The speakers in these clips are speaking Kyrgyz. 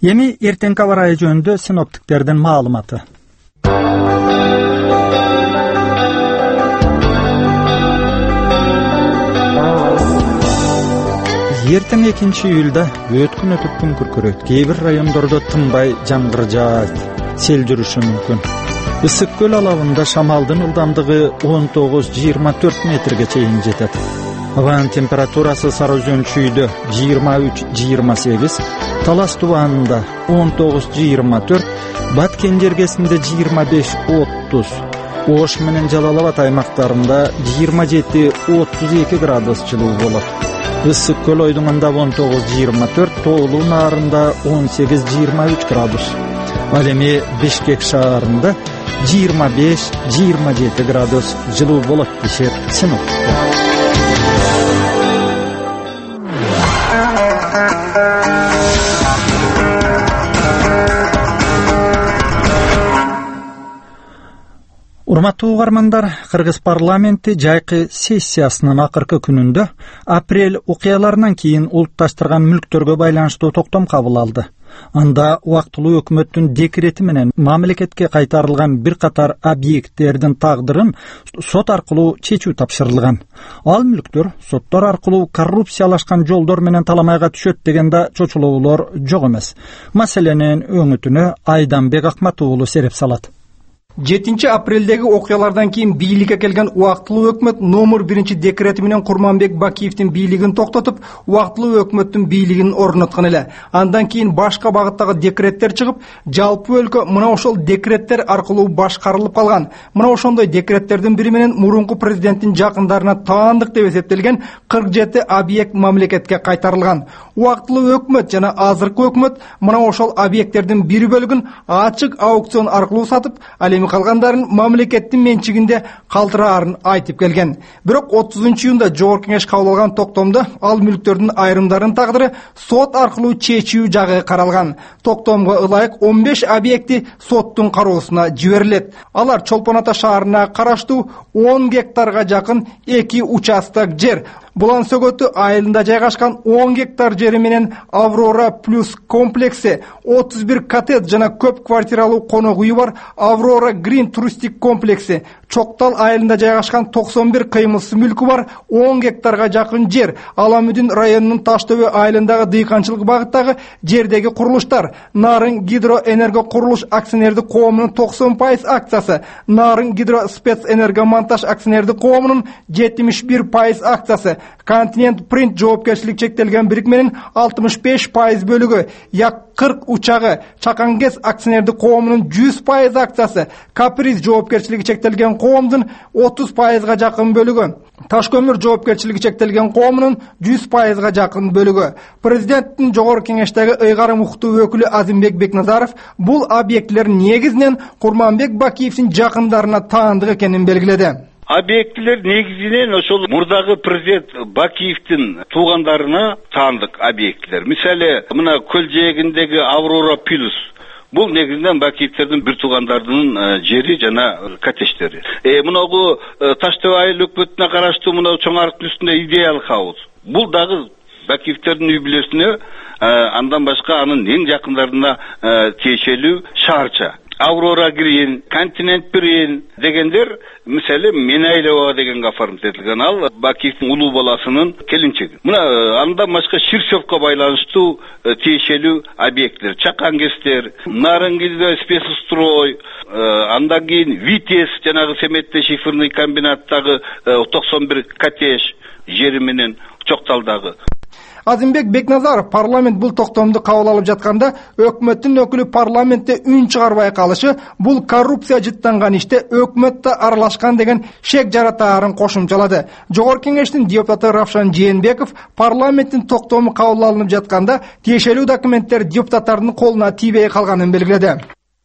Эми эртеңки аба ырайы жөнүндө синоптиктердин маалыматы. 2 июлда өткүн өтүп күн күркүрөйт. Кээ бир райондордо тынбай жамгыр жаат, сел жүрүшү мүмкүн. Ысык көл алабында шамалдын ылдамдыгы 19-24 метрге чейин жетет. Абанын температурасы Сары Өзөн чүйдө 23-28, Талас тубанында 19-24, Баткен жергесинде 25-30, Ош менен Жалал Абад аймактарында 27-32 градус жылуу болот. Ысык көл ойдуңунда 19-24, Тоолуу наарында 18-23 градус. Ал эми Бишкек шаарында 25-27 градус жылуу болот дешет синоптиктер. Урматтуу угармандар, Кыргыз парламенти жайкы сессиясынын акыркы күнүндө апрель окуяларынан кийин улутташтырган мүлктөргө байланыштуу токтом кабыл алды. Анда убактылуу өкмөттүн декрети менен мамлекетке кайтарылган бир катар объекттердин тагдырын сот аркылуу чечүү тапшырылган. Ал мүлктөр соттор аркылуу коррупциялашкан жолдор менен таламайга түшөт деген да чочулоолор жок эмес. Маселенин өңүтүнө Айданбек Акматов уулу сереп салат. 7 апрелдеги окуялардан кийин бийликке келген убактылуу өкмөт номер 1 декрети менен Курманбек Бакиевдин бийлигин токтотуп, убактылуу өкмөттүн бийлигин орноткон эле. Андан кийин башка багыттагы декреттер чыгып, жалпы өлкө мына ошол декреттер аркылуу башкарылып калган. Мына ошондой декреттердин бири менен мурунку президенттин жакындарына таандык деп эсептелген 47 объект мамлекетке кайтарылган. Убактылуу өкмөт жана азыркы өкмөт мына ошол объекттердин бир бөлүгүн ачык аукцион аркылуу сатып, ал эми калгандарын мамлекеттин менчигинде калтыраарын айтып келген. Бирок 30-июнда Жогорку Кеңеш кабыл алган токтомдо ал мүлктөрдүн айрымдарынын тагдыры сот аркылуу чечүү жагы каралган. Токтомго ылайык 15 объекти соттун кароосуна жиберилет. Алар Чолпон Ата шаарына караштуу 10 гектарга жакын 2 участок жер. Булан Сөгөтү айылында жайгашкан 10 гектар жери менен Аврора плюс комплекси, 31 коттедж жана көп квартиралуу конок үйү бар Аврора Грин туристик комплекси, Чоктал айылында жайгашкан 91 кыймылсыз мүлкү бар 10 гектарга жакын жер, Аламүдүн районунун Таштөбө айылындагы дыйканчылык багыттагы жердеги курулуштар, Нарын гидроэнерго курулуш акционердик коомунун 90% акциясы, Нарын гидро спецэнергомонтаж акционердик коомунун 71% акциясы, Континент Принт жоопкерчилиги чектелген бирикменин 65% бөлүгү, Як 40 учагы, Чакангес акционердик коомунун 100% акциясы, Каприз жоопкерчилиги чектелген коомдун 30%га жакын бөлүгү, Ташкөмүр жоопкерчилиги чектелген коомунун 100%га жакын бөлүгү. Президенттин Жогорку Кеңештеги ыйгарым укуктуу өкүлү Азимбек Бекназаров бул объектилер негизинен Курманбек Бакиевдин жакындарына таандык экенин белгиледи. Объектилер негизинен ошол мурдагы президент Бакиевдин туугандарына таандык объектилер. Мисалы, мына көл жээгиндеги Аврора плюс бул негизинен Бакиевдердин бир туугандарынын жери жана коттедждери. Мынагу Таштөбө айыл өкмөтүнө караштуу мына чоң арыктын үстүндө идеал хаус. Бул дагы Бакиевдердин үй бүлөсүнө, андан башка анын эң жакындарына тиешелүү шаарча. Аврора Грин, Континент Принт дегендер, мисалы, Менайлова дегенге оформить этилген, ал Бакиевдин улуу баласынын келинчеги. Мына андан башка Ширсевко байланыштуу тиешелүү объекттер, Чакангестер, Нарынгидо спецстрой, андан кийин Витес жанагы Семетте шифрный комбинаттагы 91 коттедж жери менен Чокталдагы. Азимбек Бекназаров парламент бул токтомду кабыл алып жатканда өкмөттүн өкүлү парламентте үн чыгарбай калышы бул коррупция жыттанган иште өкмөт да аралашкан деген шек жаратаарын кошумчалады. Жогорку Кеңештин депутаты Равшан Жээнбеков парламенттин токтому кабыл алынып жатканда тиешелүү документтер депутаттардын колуна тийбей калганын белгиледи.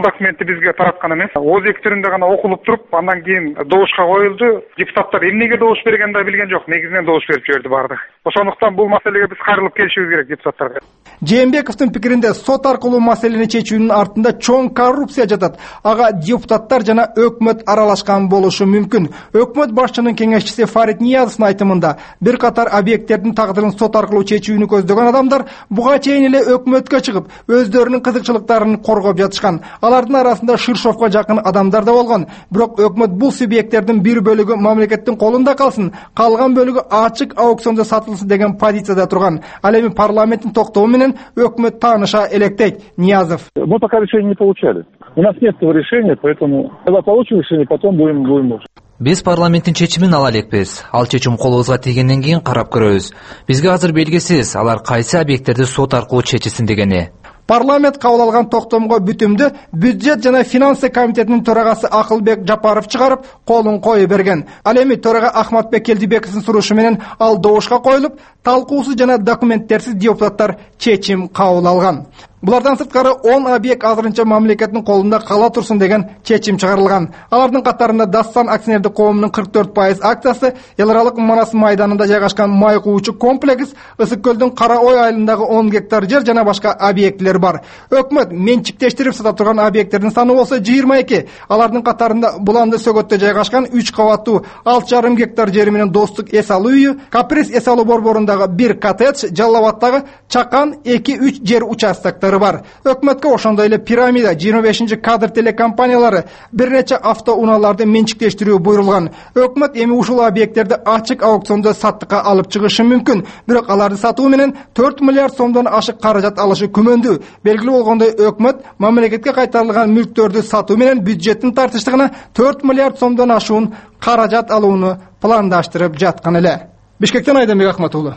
Документти бизге тараткан эмес. Оз түрүндө гана окулуп туруп, андан кийин добушка коюлду. Депутаттар эмнеге добуш бергенин да билген жок. Негизинен добуш берип жиберди баардыгы. Ошондуктан бул маселеге биз кайрылып келишибиз керек депутаттарга. Жээнбековдун пикиринде сот аркылуу маселени чечүүнүн артында чоң коррупция жатат. Ага депутаттар жана өкмөт аралашкан болушу мүмкүн. Өкмөт башчынын кеңешчиси Фарид Ниязовдун айтымында бир катар объекттердин тагдырын сот аркылуу чечүүнү көздөгөн адамдар буга чейин эле өкмөткө чыгып, өздөрүнүн кызыкчылыктарын коргоп жатышкан. Алардын арасында Ширшовго жакын адамдар да болгон. Бирок өкмөт бул субъекттердин бир бөлүгү мамлекеттин колунда калсын, калган бөлүгү ачык аукциондо сатылсын деген позицияда турган. Ал эми парламенттин токтоо менен өкмөт тааныша электейт. Ниязов: Мы пока решение не получали. У нас нет этого решения, поэтому когда получим решение, потом будем. Биз парламенттин чечимин ала элекпиз. Ал чечим колубузга тийгенден кийин карап көрөбүз. Бизге азыр белгисиз алар кайсы объекттерди сот аркылуу чечисин дегени. Парламент кабыл алган токтомго бүтүмдү бюджет жана финансы комитетинин төрагасы Акылбек Жапаров чыгарып, колун коюп берген. Ал эми төрага Ахматбек Келдибековдун сурушу менен ал добушка коюлуп, талкуусуз жана документтерсиз депутаттар чечим кабыл алган. Булардан сырткары 10 объект азырынча мамлекеттин колунда кала турсун деген чечим чыгарылган. Алардын катарында Дастан акционердик коомунун 44% акциясы, эл аралык Манас майданында жайгашкан май куучу комплекс, Ысык көлдүн Кара Ой айылындагы 10 гектар жер жана башка объекттер бар. Өкмөт менчиктештирип сата турган объекттердин саны болсо 22. Алардын катарында Буланды Сөгөттө жайгашкан 3 кабаттуу 6,5 гектар жери менен Достук эс алуу үйү, Каприз эс алуу борборундагы 1 коттедж, Жалал Абадтагы Чакан 2-3 жер участоктор бар. Өкмөткө ошондой эле Пирамида, 25-чи кадр телекомпаниялары, бир нече автоунааларды менчиктештирүү буйрулган. Өкмөт эми ушул объекттерди ачык аукциондо саттыкка алып чыгышы мүмкүн. Бирок аларды сатуу менен 4 миллиард сомдон ашык каражат алышы күмөндүү. Белгилүү болгондой, өкмөт мамлекетке кайтарылган мүлктөрдү сатуу менен бюджеттин тартыштыгына 4 миллиард сомдон ашуун каражат алууну пландаштырып жаткан эле. Бишкектен Айдамбек Ахмат уулу.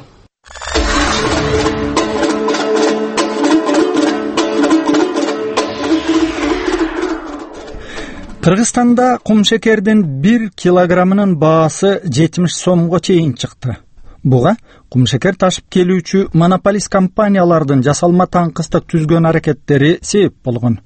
Кыргызстанда кумшекердин 1 килограммынын баасы 70 сомго чейин чыкты. Буга кумшекер ташып келүүчү монополист компаниялардын жасалма таңкыстык түзгөн аракеттери себеп болгон.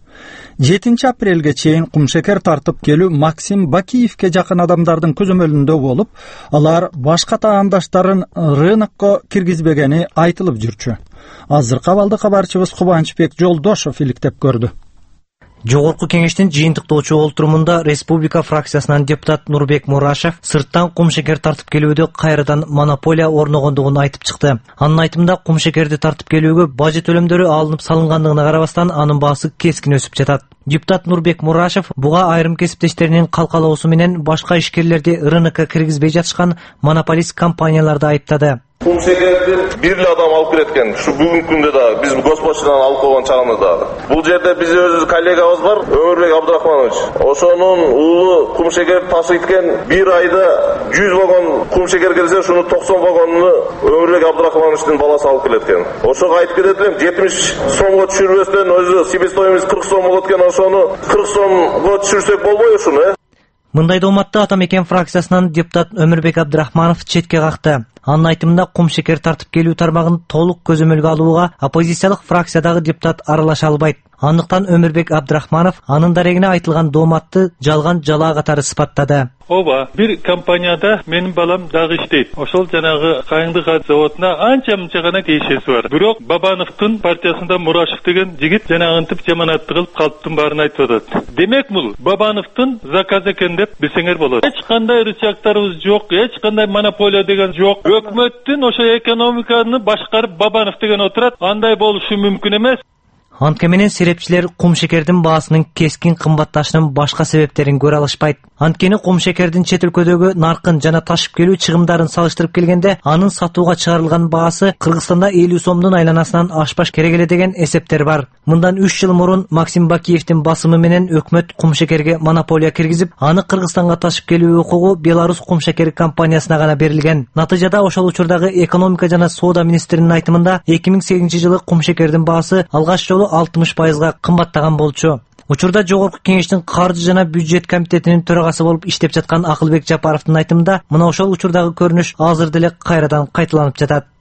7 апрелге чейин кумшекер тартып келүү Максим Бакиевке жакын адамдардын көзөмөлүндө болуп, алар башка тааныштарын рынокко киргизбегени айтылып жүрчү. Азыркы абалды кабарчыбыз Кубанычбек Жолдошов иликтеп көрдү. Жогорку кеңештин жыйынтыктоочу олтурумунда Республика фракциясынан депутат Нурбек Мурашев сырттан кумшекер тартып келүүдө кайрадан монополия орногондугун айтып чыкты. Анын айтымында кумшекерди тартып келүүгө бажы төлөмдөрү алынып салынгандыгына карабастан анын баасы кескин өсүп жатат. Депутат Нурбек Мурашев буга айрым кесиптештеринин калкалоосу менен башка ишкерлерди рынокко киргизбей жатышкан монополист компанияларды айыптады. Кумшекерди бир эле адам алып келет экен. Ушу бүгүнкү күндө да биз госпочтадан алып койгон чагында да. Бул жерде биз өзүбүз коллегабыз бар, Өмүрбек Абдрахманович. Ошонун уулу кумшекер ташып кеткен, бир айда 100 вагон кумшекер келсе, шуну 90 вагонну Өмүрбек Абдрахмановичтин баласы алып келет экен. Ошого айтып кетет элем, 70 сомго түшүрбөстөн өзү себестоимость 40 сом болот экен, ошону 40 сомго түшүрсөк болбойбу ушуну? Мындай дооматты Атамекен фракциясынан депутат Өмүрбек Абдрахманов четке какты. Анын айтымында кумшекер тартып келүү тармагын толук көзөмөлгө алууга оппозициялык фракциядагы депутат аралаша албайт. Андыктан Өмүрбек Абдрахманов анын дарегине айтылган дооматты жалган жалаа катары сыпаттады. Ооба, бир компанияда менин балам дагы иштейт. Ошол жанагы Кайыңды газ заводуна анча-мынча гана тиешеси бар. Бирок Бабановдун партиясында Мурашев деген жигит жанагынтип жаманатты кылып калптын баарын айтып атат. Демек бул Бабановдун заказы экен деп билсеңер болот. Эч кандай рычагдарыбыз жок, эч кандай монополия деген жок. Өкмөттүн ошо экономиканы башкарып Бабанов деген отурат. Андай болушу мүмкүн эмес. Антке менен серепчилер кумшекердин баасынын кескин кымбатташынын башка себептерин көрө алышпайт. Анткени кумшекердин чет өлкөдөгү наркын жана ташып келүү чыгымдарын салыштырып келгенде, анын сатууга чыгарылган баасы Кыргызстанда 50 сомдун айланасынан ашпаш керек эле деген эсептер бар. Мындан 3 жыл мурун Максим Бакиевдин басымы менен өкмөт кумшекерге монополия киргизип, аны Кыргызстанга ташып келүү укугу Беларусь кумшекери компаниясына гана берилген. Натыйжада ошол учурдагы экономика жана соода министринин айтымында 2008 жылы кумшекердин баасы алгач жолу 60%га кымбаттаган болчу. Учурда жогорку кеңештин каржы жана бюджет комитетинин төрагасы болуп иштеп жаткан Акылбек Жапаровдун айтымында, мына ошол учурдагы көрүнүш азыр деле кайрадан кайталанып жатат.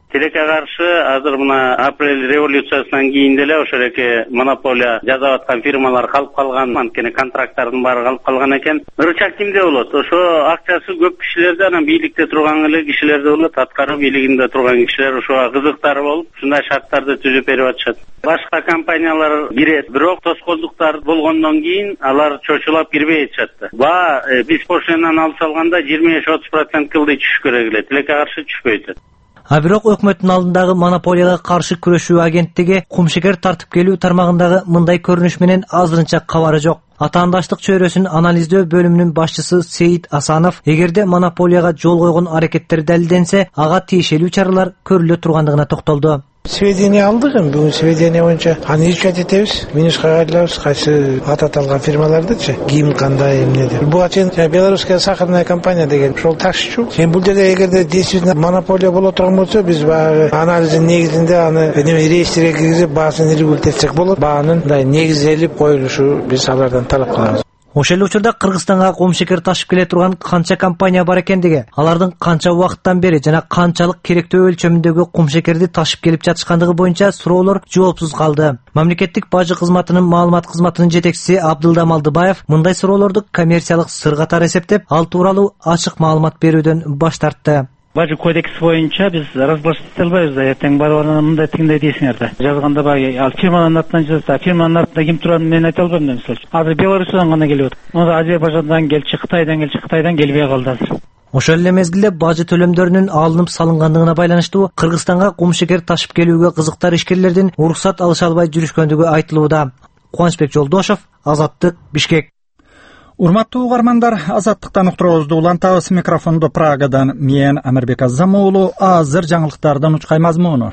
Тилекке каршы азыр мына апрель революциясынан кийин деле ошол эки монополия жасап аткан фирмалар калып калган, анткени контракттардын баары калып калган экен. Ырычак кимде болот? Ошо акчасы көп кишилерде, анан бийликте турган эле кишилерде болот, аткаруу бийлигинде турган кишилер ошого кызыктары болуп, ушундай шарттарды түзүп берип атышат. Башка компаниялар кирет, бирок тоскоолдуктар болгондон кийин алар чочулап кирбей атышат. Биз пошлинадан алып салганда 25-30% кылды түшүш керек эле, тилекке каршы түшпөйт. А бирок өкмөттүн алдындагы монополияга каршы күрөшүү агенттиги кумшекер тартып келүү тармагындагы мындай көрүнүш менен азырынча кабары жок. Атаандаштык чөйрөсүн анализдөө бөлүмүнүн башчысы Сейит Асанов эгерде монополияга жол койгон аракеттер далилденсе, ага тиешелүү чаралар көрүлө тургандыгына токтолду. Сведения алдык, бүгүн сведения боюнча аны изучать этебиз. Минуска кайрылабыз, кайсы аталган фирмалардычы, ким кандай эмне деп. Буга чейин Белорусская сахарная компания деген ошол таксичу. Бул жерде эгерде действительно монополия боло турган болсо, биз анализдин негизинде аны реестрге киргизип, баасын регулировать болот. Баанын негизделип коюлушу биз алардан талап кылабыз. Ошол учурда Кыргызстанга кумшекер ташып келе турган канча компания бар экендиги, алардын канча убакыттан бери жана канчалык керектөө өлчөмүндөгү кумшекерди ташып келип жатышкандыгы боюнча суроолор жоопсуз калды. Мамлекеттик бажы кызматынын маалымат кызматынын жетекчиси Абдылда Малдыбаев мындай суроолорду коммерциялык сыр катары эсептеп, ал тууралуу ачык маалымат берүүдөн баш тартты. Бажы кодекс боюнча биз разглашать албайбыз да, эртең барып мындай тигиндей дейсиңер да. Жазганда баягы ал фирманын атынан жазса, фирманын артында ким туранын мен айта албайм да, мисалы. Азыр Беларусьтан гана келип атат. Мында Азербайжандан келчи, Кытайдан келбей калды азыр. Ошол эле мезгилде бажы төлөмдөрүнүн алынып салынгандыгына байланыштуу Кыргызстанга кумшекер ташып келүүгө кызыктар ишкерлердин уруксат алыша албай жүрүшкөндүгү айтылууда. Кубанычбек Жолдошов, Азаттык, Бишкек. Урматтуу угармандар, Азаттыктан уктуруубузду улантабыз. Микрофондо Прагадан мен Амирбек Азам уулу. Азыр жаңылыктардын учкай мазмуну.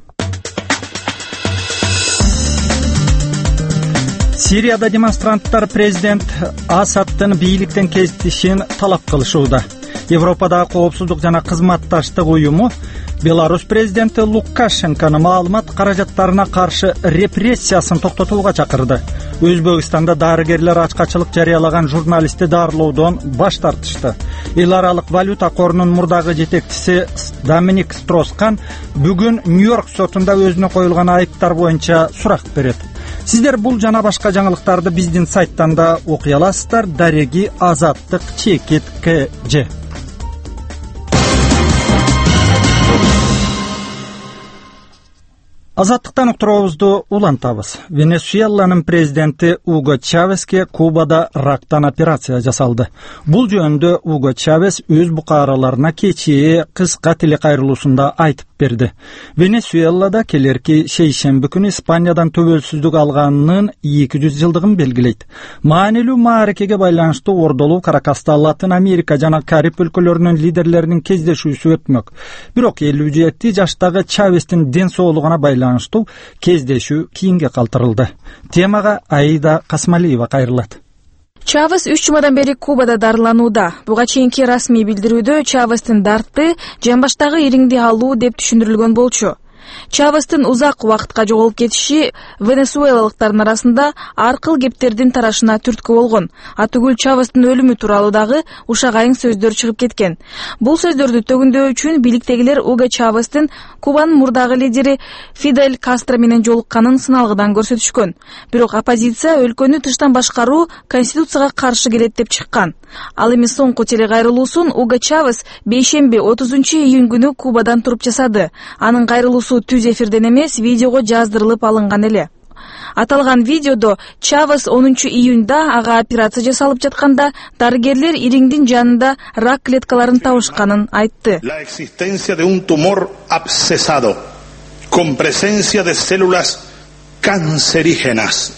Сирияда демонстранттар президент Асадтын бийликтен кетишин талап кылышууда. Европадагы коопсуздук жана кызматташтык уюму Беларусь президенти Лукашенкону маалымат каражаттарына каршы репрессиясын токтотууга чакырды. Өзбекстанда дарыгерлер ачкачылык жарыялаган журналистти дарылоодон баш тартышты. Эл аралык валюта корунун мурдагы жетекчиси Доминик Строскан бүгүн Нью-Йорк сотунда өзүнө коюлган айыптар боюнча сурак берет. Сиздер бул жана башка жаңылыктарды биздин сайттан да окуй аласыздар. Дареги Азаттык @kj. Азаттыктан уктуруубузду улантабыз. Венесуэланын президенти Уго Чавеске Кубада рактан операция жасалды. Бул жөнүндө Уго Чавес өз букараларына кечээ кыска телекайрылуусунда айтып берди. Венесуэлада келерки шейшемби күнү Испаниядан төбөлсүздүк алганынын 200 жылдыгын белгилейт. Маанилүү мааракеге байланыштуу ордолуу Каракаста Латын Америка жана Кариб өлкөлөрүнүн лидерлеринин кездешүүсү өтмөк. Бирок 57 жаштагы Чавестин ден соолугуна байланыштуу кездешүү кийинге калтырылды. Темага Аида Касмалиева кайрылат. Чавес 3 жумадан бери Кубада дарыланууда. Буга чейинки расмий билдирүүдө Чавестин дарты жамбаштагы ириңди алуу деп түшүндүрүлгөн болчу. Чавестин узак убакытка жоголуп кетиши венесуэлалыктардын арасында ар кыл кептердин тарашына түрткү болгон. Атүгүл Чавестин өлүмү тууралуу дагы ушак айың сөздөр чыгып кеткен. Бул сөздөрдү төгүндөө үчүн бийликтегилер Уго Чавестин Кубанын мурдагы лидери Фидель Кастро менен жолукканын сыналгыдан көрсөтүшкөн. Бирок оппозиция өлкөнү тыштан башкаруу конституцияга каршы келет деп чыккан. Ал эми соңку телекайрылуусун Уго Чавес бейшемби 30-июнь күнү Кубадан туруп жасады. Анын кайрылуусу түз эфирден эмес, видеого жаздырылып алынган эле. Аталган видеодо Чавес 10-июньда ага операция жасалып жатканда дарыгерлер ириңдин жанында рак клеткаларын табышканын айтты. La existencia de un tumor abscesado con presencia de células cancerígenas,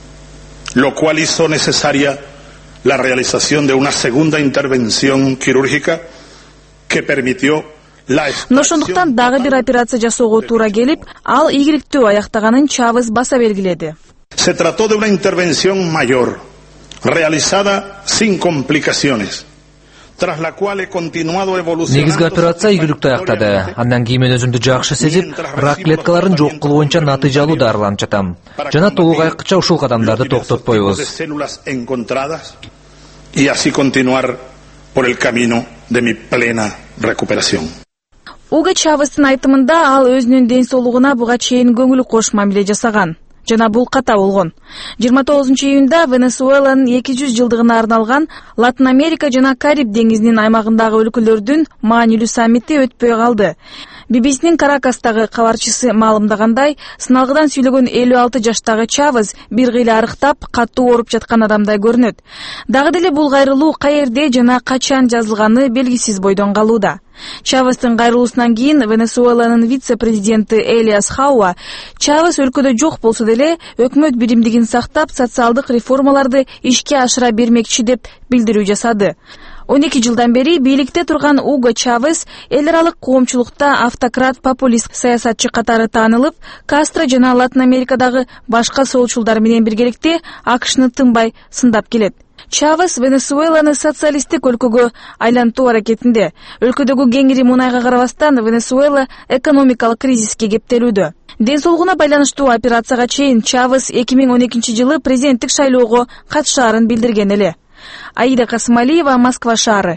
lo cual hizo necesaria la realización de una segunda intervención quirúrgica que permitió Ошондуктан дагы бир операция жасоого туура келип, ал ийгиликтүү аяктаганын Чавес баса белгиледи. Se trató de una intervención mayor, realizada sin complicaciones, tras la cual he continuado evolucionando. Негизги операция ийгиликтүү аяктады. Андан кийин мен өзүмдү жакшы сезип, рак клеткаларын жок кылуу боюнча натыйжалуу дарыланып жатам. Жана толук айкыча ушул кадамдарды токтотпойбуз. Y así continuar por el camino de mi plena recuperación. Уго Чавестин айтымында ал өзүнүн ден соолугуна буга чейин көңүл кош мамиле жасаган жана бул ката болгон. 29-июнда Венесуэланын 200 жылдыгына арналган Латын Америка жана Кариб деңизинин аймагындагы өлкөлөрдүн маанилүү саммити өтпөй калды. BBC'нин Каракастагы кабарчысы маалымдагандай, сыналгыдан сүйлөгөн 56 жаштагы Чавес бир кыйла арыктап, катуу ооруп жаткан адамдай көрүнөт. Дагы деле бул кайрылуу каерде жана качан жазылганы белгисиз бойдон калууда. Чавестин кайрылуусунан кийин Венесуэланын вице-президенти Элиас Хауа Чавес өлкөдө жок болсо деле өкмөт биримдигин сактап, социалдык реформаларды ишке ашыра бермекчи деп билдирүү жасады. 12 жылдан бери бийликте турган Уго Чавес эл аралык коомчулукта автократ-популист саясатчы катары таанылып, Кастро жана Латын Америкадагы башка солчулдар менен биргеликте АКШны тынбай сындап келет. Чавес Венесуэланы социалисттик өлкөгө айлантуу аракетинде. Өлкөдөгү кеңири мунайга карабастан Венесуэла экономикалык кризиске кептелүүдө. Ден соолугуна байланыштуу операцияга чейин Чавес 2012 жылы президенттик шайлоого катышаарын билдирген эле. Аида Касымалиева, Москва шаары.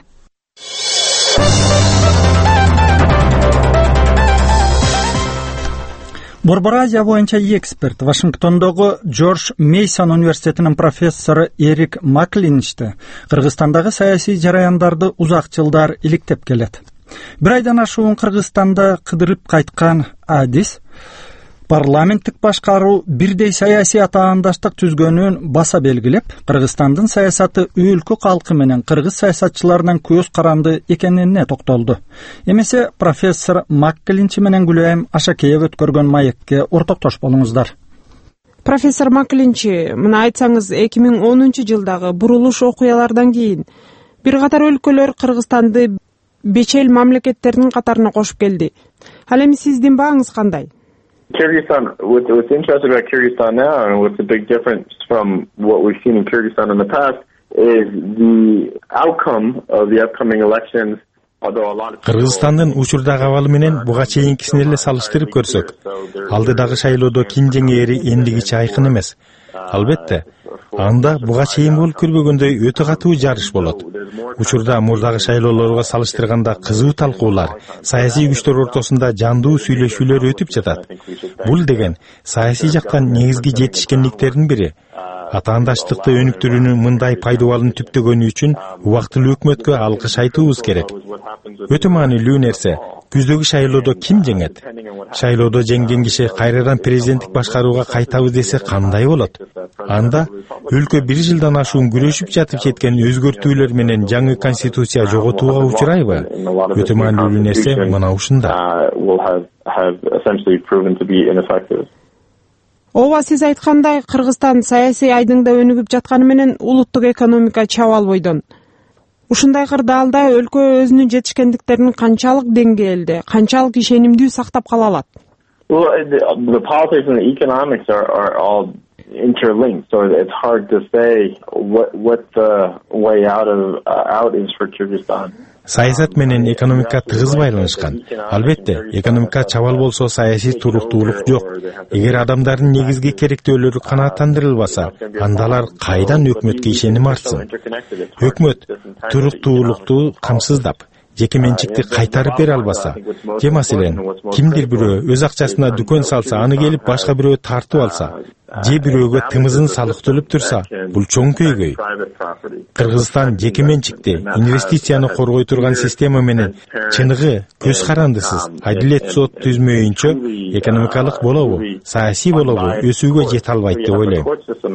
Борбор Азия боюнча эксперт Вашингтондогу Джордж Мейсон университетинин профессору Эрик Маклинчти Кыргызстандагы саясий жараяндарды узак жылдар иликтеп келет. Бир айдан ашуун Кыргызстанда кыдырып кайткан адис парламенттик башкаруу бирдей саясий атаандаштык түзгөнүн баса белгилеп, Кыргызстандын саясаты өлкө калкы менен кыргыз саясатчыларынан көз каранды экенине токтолду. Эмесе профессор Макклинчи менен Гүлайым Ашакеев өткөргөн маекке ортоктош болуңуздар. Профессор Макклинчи, мына айтсаңыз, 2010 жылдагы бурулуш окуялардан кийин бир катар өлкөлөр Кыргызстанды бечел мамлекеттердин катарына кошуп келди. Ал эми сиздин бааңыз кандай? Kyrgyzstan, what's interesting about Kyrgyzstan now, and what's a big difference from what we've seen in Kyrgyzstan in the past, is the outcome of the upcoming elections. Кыргызстандын учурдагы абалы менен буга чейинкисин эле салыштырып көрсөк, алдыдагы шайлоодо ким жеңээри эндигиче айкын эмес. Албетте, анда буга чейин болуп көрбөгөндөй өтө катуу жарыш болот. Учурда мурдагы шайлоолорго салыштырганда кызуу талкуулар, саясий күчтөр ортосунда жандуу сүйлөшүүлөр өтүп жатат. Бул деген саясий жактан негизги жетишкендиктердин бири. Атаандаштыкты өнүктүрүүнүн мындай пайдаланууын түптөгөнү үчүн убактылуу өкмөткө алкыш айтуубуз керек. Өтө маанилүү нерсе, күздөгү шайлоодо ким жеңет? Шайлоодо жеңген киши кайрадан президенттик башкарууга кайтабыз десе кандай болот? Анда өлкө бир жылдан ашуун күрөшүп жатып жеткен өзгөртүүлөр менен жаңы конституция жоготууга учурайбы? Өтө маанилүү нерсе мына ушунда. Ооба, сиз айткандай, Кыргызстан саясий айдыңда өнүгүп жатканы менен улуттук экономика чабал бойдон. Ушундай кырдаалда өлкө өзүнүн жетишкендиктерин канчалык деңгээлде, канчалык ишенимдүү сактап кала алат? Well, the politics and the economics are all interlinked, so it's hard to say what the way out is for Kyrgyzstan. Саясат менен экономика тыгыз байланышкан. Албетте, экономика чабал болсо саясий туруктуулук жок. Эгер адамдардын негизги керектөөлөрү канааттандырылбаса, анда алар кайдан өкмөткө ишеним артсын? Өкмөт туруктуулукту камсыздап, жеке менчикти кайтарып бере албаса, же маселен, кимдир бирөө өз акчасына дүкөн салса, аны келип башка бирөө тартып алса, же бирөөгө тымызын салык төлөп турса, бул чоң көйгөй. Кыргызстан жеке менчикти, инвестицияны коргой турган система менен чыныгы, көз карандысыз, адилет сот түзмөйүнчө экономикалык болобу, саясий болобу өсүүгө жете албайт деп ойлойм.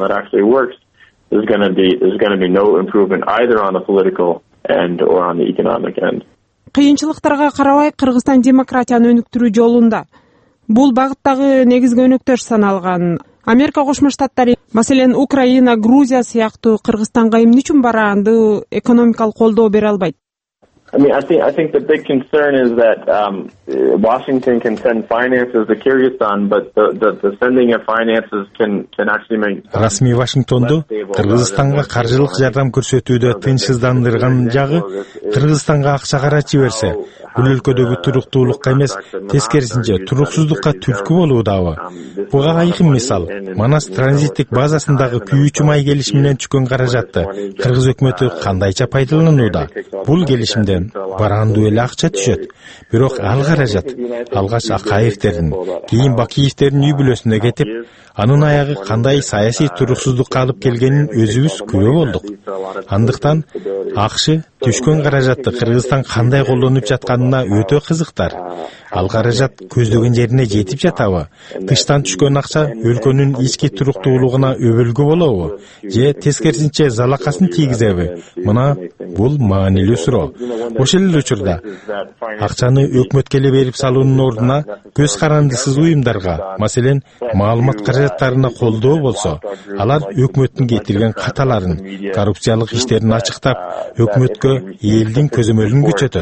Кыйынчылыктарга карабай Кыргызстан демократияны өнүктүрүү жолунда. Бул багыттагы негизги өнөктөр саналган. Америка Кошмо Штаттары, маселен Украина, Грузия сыяктуу Кыргызстанга эмне үчүн бараанды экономикалык колдоо бере албайт? I think the big concern is that Washington can send finances to Kyrgyzstan, but the sending of finances can actually make. Расмий Вашингтонду Кыргызстанга каржылык жардам көрсөтүүдө тынчсыздандырган жагы Кыргызстанга акча карачы берсе, бул өлкөдөгү туруктуулукка эмес, тескерисинче туруксуздукка түрткү болуудабы? Буга айкын мисал Манас транзиттик базасындагы күйүүчү май келишими менен түшкөн каражатты кыргыз өкмөтү кандайча пайдаланууда? Бул келишимден барандуу эле акча түшөт. Бирок ал каражат алгач Акаевдердин, кийин Бакиевдердин үй бүлөсүнө кетип, анын аягы кандай саясий туруксуздукка алып келгенин өзүбүз күбө болдук. Андыктан акчы түшкөн каражатты Кыргызстан кандай колдонуп жатканына өтө кызыктар. Ал каражат көздөгөн жерине жетип жатабы? Тыштан түшкөн акча өлкөнүн ички туруктуулугуна өбөлгү болобу? Же тескерисинче залакасын тийгизеби? Мына бул маанилүү суроо. Ошол эле учурда акчаны өкмөткө эле берип салуунун ордуна көз карандысыз уюмдарга, маселен, маалымат каражаттарына колдоо болсо, алар өкмөттүн кетирген каталарын, коррупциялык иштерин ачыктап, өкмөткө элдин көзөмөлүн күчөтөт.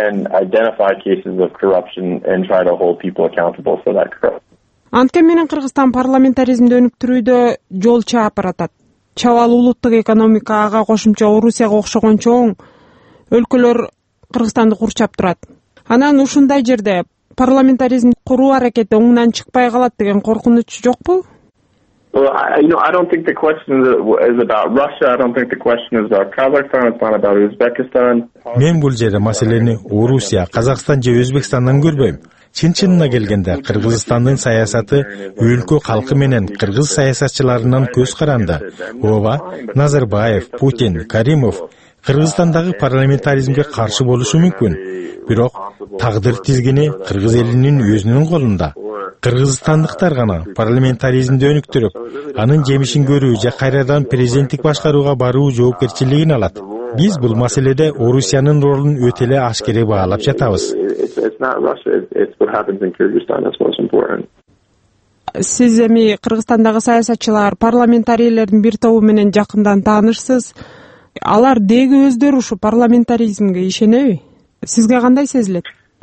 Анткени менен Кыргызстан парламентаризмди өнүктүрүүдө жол чаап баратат. Чабал улуттук экономика, ага кошумча Орусияга окшогон чоң өлкөлөр Кыргызстанды курчап турат. Анан ушундай жерде парламентаризм куруу аракети оңунан чыкпай калат деген коркунуч жокпу? Well, I don't think the question is about Russia. I don't think the question is about Kazakhstan. It's not about Uzbekistan. Мен бул жерде маселени Орусия, Казакстан же Өзбекстандан көрбөйм. Чын-чынына келгенде Кыргызстандын саясаты өлкө калкы менен кыргыз саясатчыларынан көз каранды. Ооба, Назарбаев, Путин, Каримов Кыргызстандагы парламентаризмге каршы болушу мүмкүн. Бирок тагдыр тизгини кыргыз элинин өзүнүн колунда. Кыргызстандыктар гана парламентаризмди өнүктүрүп, анын жемишин көрүү же кайрадан президенттик башкарууга баруу жоопкерчилигин алат. Биз бул маселеде Орусиянын ролун өтө эле ашкере баалап жатабыз. Сиз эми Кыргызстандагы саясатчылар, парламентарийлердин бир тобу менен жакындан таанышсыз. Алар деги өздөрү ушу парламентаризмге ишенеби? Сизге кандай сезилет?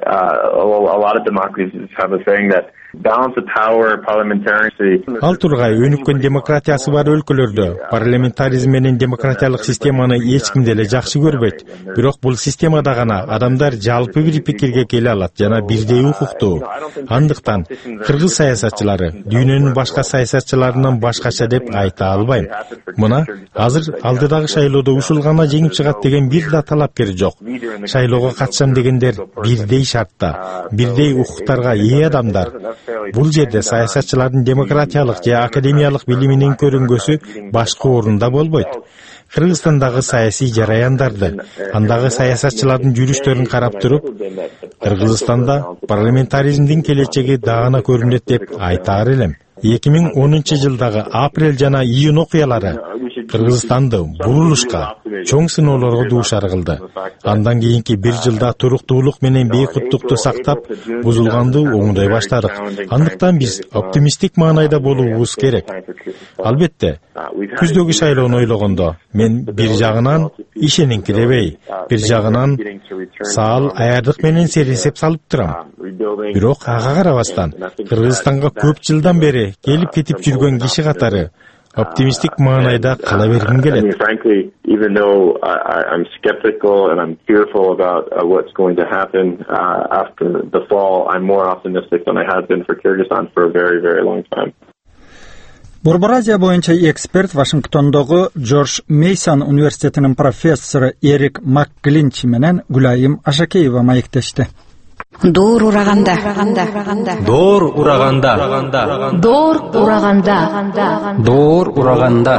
A lot of democracies have a saying that balance of power, parliamentariancy. Ал тургай өнүккөн демократиясы бар өлкөлөрдө парламентаризм менен демократиялык системаны эч ким деле жакшы көрбөйт. Бирок бул системада гана адамдар жалпы бир пикирге келе алат жана бирдей укуктуу. Андыктан кыргыз саясатчылары дүйнөнүн башка саясатчыларынан башкача деп айта албайм. Мына азыр алдыдагы шайлоодо ушул гана жеңип чыгат деген бир да талапкер жок. Шайлоого катышам дегендер бирдей шартта, бирдей укуктарга ээ адамдар. Бул жерде саясатчылардын демократиялык же академиялык билиминин көрүнгөсү башка орунда болбойт. Кыргызстандагы саясий жараяндарды, андагы саясатчылардын жүрүштөрүн карап туруп, Кыргызстанда парламентаризмдин келечеги дагана көрүнөт деп айтаар элем. 2010 жылдагы апрель жана июнь окуялары Кыргызстанды бурулушка, чоң сыноолорго дуушар кылды. Андан кийинки бир жылда туруктуулук менен бейкуттукту сактап, бузулганды оңдой баштадык. Андыктан биз оптимисттик маанайда болуубуз керек. Албетте, күздөгү шайлоону ойлогондо мен бир жагынан ишениңкиребей, бир жагынан саал аярдык менен серисеп салып турам. Бирок ага карабастан Кыргызстанга көп жылдан бери келип кетип жүргөн киши катары оптимисттик маанайда кала бергим келет. Frankly, even though I'm skeptical and I'm fearful about what's going to happen after the fall, I'm more optimistic than I have been for Kyrgyzstan for a very, very long time. Борбор Азия боюнча эксперт Вашингтондогу Джордж Мейсон университетинин профессору Эрик МакГлинч менен Гүлайым Ашакеева маектешти. Доор ураганда. Доор ураганда. Доор ураганда. Доор ураганда.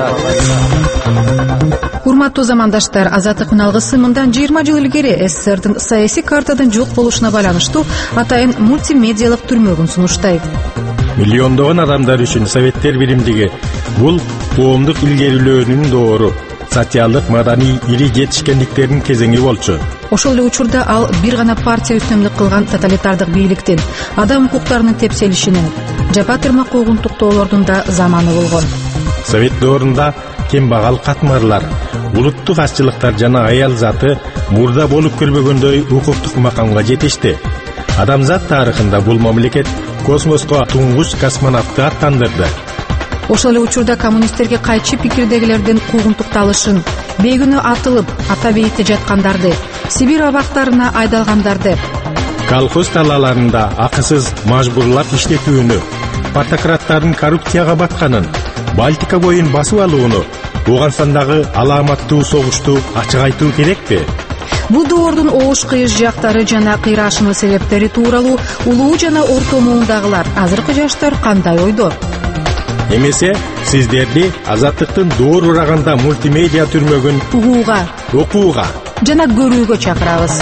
Урматтуу замандаштар, азаттыктын алгысы мындан 20 жыл илгери СССРдин саясий картадан жок болушуна байланыштуу атайын мультимедиалык түрмөгүн сунуштайт. Миллиондогон адамдар үчүн советтер биримдиги бул коомдук илгерилөөнүн доору, социалдык маданий ири жетишкендиктердин кезеңи болчу. Ошол эле учурда ал бир гана партия үстөмдүк кылган тоталитардык бийликтин, адам укуктарынын тепселишинин, жапа тырмак куугунтуктоолордун да заманы болгон. Совет доорунда кембагал катмарлар, улуттук азчылыктар жана аял заты мурда болуп көрбөгөндөй укуктук макамга жетишти. Адамзат тарыхында бул мамлекет космоско туңгуч космонавтты аттандырды. ошол эле учурда коммунисттерге кайчы пикирдегилердин куугунтукталышын, бейгүнөө атылып ата бейитте жаткандарды, Сибирь абактарына айдалгандарды, колхоз талааларында акысыз мажбурлап иштетүүнү, патократтардын коррупцияга батканын, Балтика боюн басып алууну, Ооганстандагы алааматтуу согушту ачык айтуу керекпи? Бул доордун оош кыйыш жактары жана кыйрашмы себептери тууралуу улуу жана орто муундагылар, азыркы жаштар кандай ойдо? Эмесе сиздерди Азаттыктын доор ураганда мультимедиа түрмөгүн угууга, окууга жана көрүүгө чакырабыз.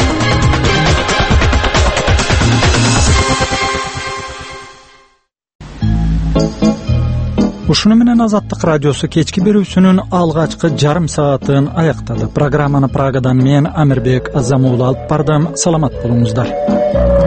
Ушуну менен Азаттык радиосу кечки берүүсүнүн алгачкы жарым саатын аяктады. Программаны Прагадан мен Амирбек Азамуулу алып бардым. Саламат болуңуздар.